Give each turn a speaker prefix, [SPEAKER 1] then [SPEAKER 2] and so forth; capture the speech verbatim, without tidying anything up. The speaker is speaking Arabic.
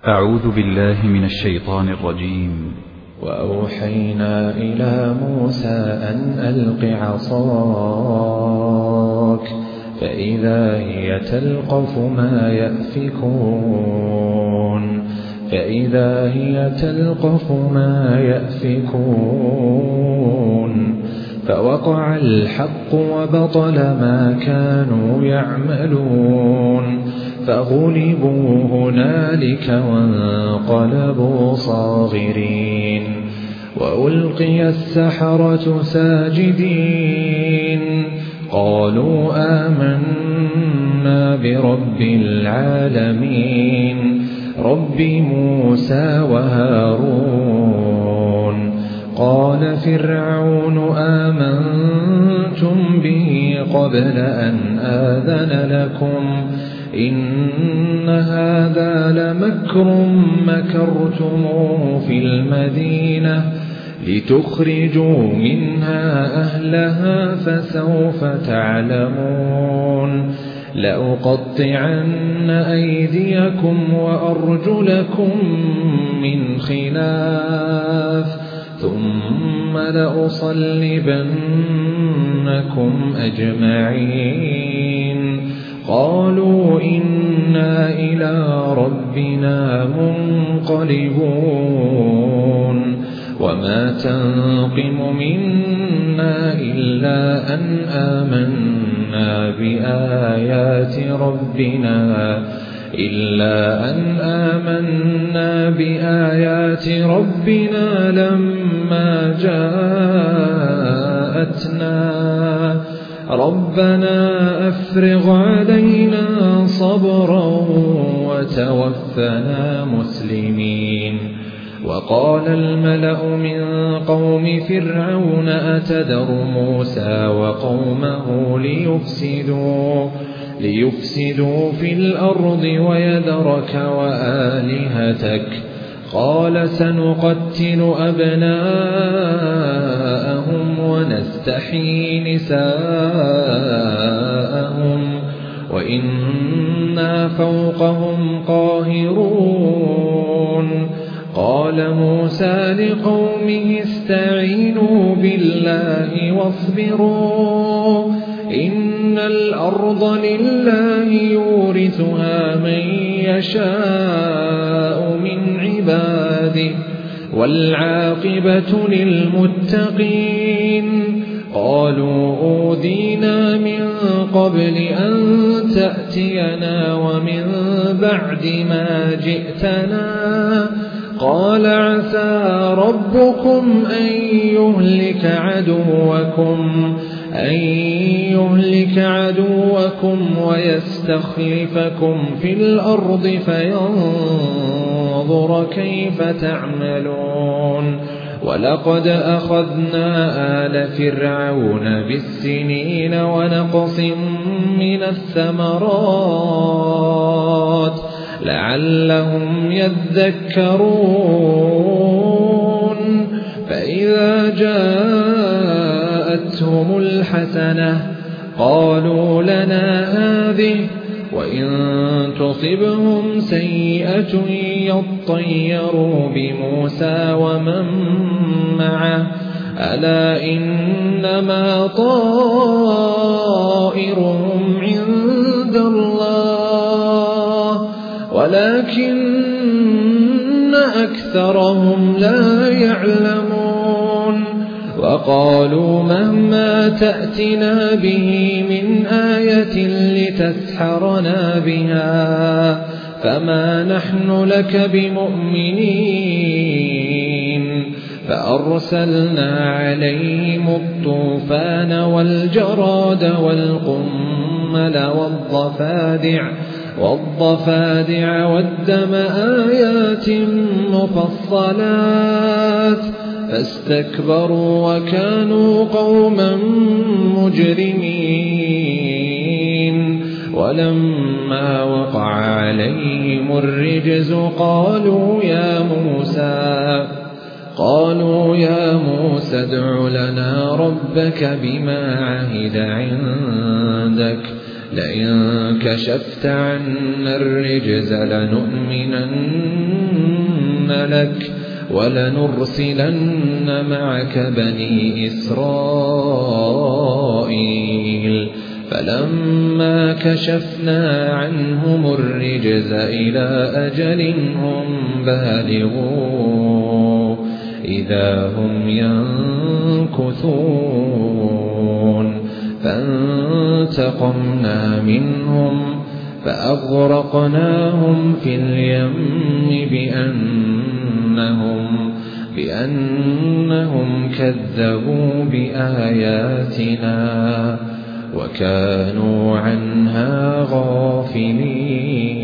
[SPEAKER 1] أعوذ بالله من الشيطان الرجيم.
[SPEAKER 2] وأوحينا إلى موسى أن ألق عصاك فإذا هي تلقف ما يأفكون فإذا هي تلقف ما يأفكون فوقع الحق وبطل ما كانوا يعملون فغلبوا هنالك وانقلبوا صاغرين وألقي السحرة ساجدين قالوا آمنا برب العالمين رب موسى وهارون قال فرعون آمنتم به قبل أن آذن لكم إن هذا لمكر مكرتموه في المدينة لتخرجوا منها أهلها فسوف تعلمون لأقطعن أيديكم وأرجلكم من خلاف ثم لأصلبنكم أجمعين قالوا إنا إلى ربنا منقلبون وما تنقم منا إلا أن آمنا بآيات ربنا إلا أن آمنا بآيات ربنا لما جاءتنا ربنا أفرغ علينا صبرا وتوفنا مسلمين وقال الملأ من قوم فرعون أتذر موسى وقومه ليفسدوا ليفسدوا في الأرض ويذرك وآلهتك قال سنقتل أبناءهم ونستحيي نساءهم وإنا فوقهم قاهرون قال موسى لقومه استعينوا بالله واصبروا إن الأرض لله يورثها من يشاء من عباده والعاقبة للمتقين قالوا أوذينا من قبل أن تأتينا ومن بعد ما جئتنا قال عسى ربكم أن يهلك عدوكم أن يهلك عدوكم ويستخلفكم في الأرض فينظر كيف تعملون ولقد أخذنا آل فرعون بالسنين ونقص من الثمرات لعلهم يذكرون فإذا جاءتهم الحسنة قالوا لنا هذه وإن تصبهم سيئة يطيروا بموسى ومن معه ألا إنما طائرهم عند الله ولكن أكثرهم لا يعلمون وقالوا مهما تأتنا به من آية لتسحرنا بها فما نحن لك بمؤمنين فأرسلنا عليهم الطوفان والجراد والقمل والضفادع والضفادع والدم آيات مفصلات فاستكبروا وكانوا قوما مجرمين ولما وقع عليهم الرجز قالوا يا موسى قالوا يا موسى ادع لنا ربك بما عهد عندك لئن كشفت عنا الرجز لنؤمنن لك ولنرسلن معك بني إسرائيل فلما كشفنا عنهم الرجز إلى أجل هم بالغوه إذا هم ينكثون فانتقمنا منهم فأغرقناهم في اليم بأنهم, بأنهم كذبوا بآياتنا وكانوا عنها غافلين.